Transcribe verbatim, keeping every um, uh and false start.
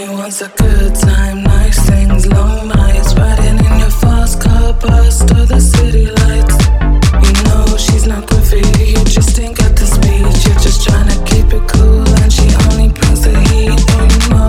wants a good time, nice things, long nights, riding in your fast car past all the city lights. You know she's not good for you, you just ain't got the speed. You're just trying to keep it cool and she only brings the heat. Oh, you know